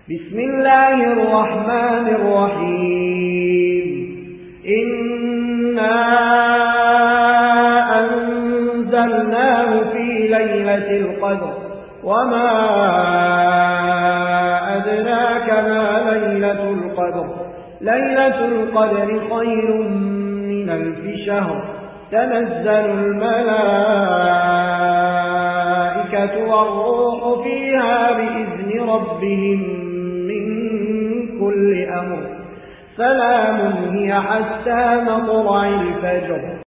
بسم الله الرحمن الرحيم إنا أنزلناه في ليلة القدر وما أدراك ما ليلة القدر ليلة القدر خير من 1000 شهر تنزل الملائكة والروح فيها بإذن ربهم من كل أمر سلام هي حتى مطلع الفجر